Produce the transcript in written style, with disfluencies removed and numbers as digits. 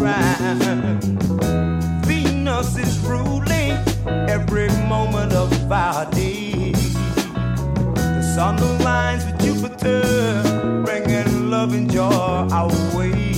round. Venus is ruling every moment of our day. The sun aligns with Jupiter, bringing love and joy our way.